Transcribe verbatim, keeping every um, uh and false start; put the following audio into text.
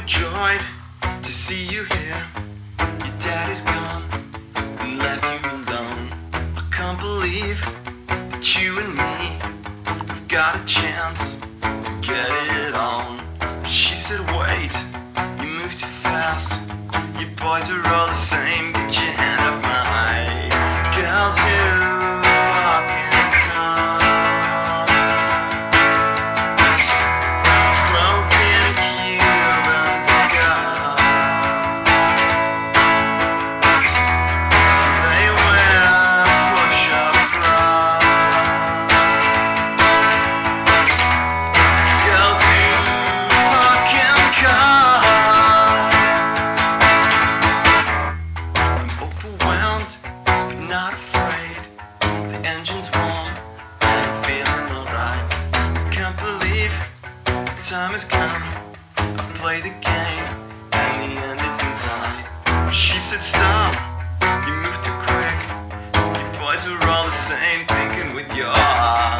overjoyed to see you here. Your daddy's gone and left you alone. I can't believe that you and me have got a chance to get it on. But she said, wait, you move too fast. You boys are all the same, get your hand off my girls who walk in the car. Not afraid, the engine's warm, I'm feeling alright. Can't believe the time has come. I've played the game, and the end is in sight. She said, stop, you move too quick. You boys are all the same, thinking with your heart.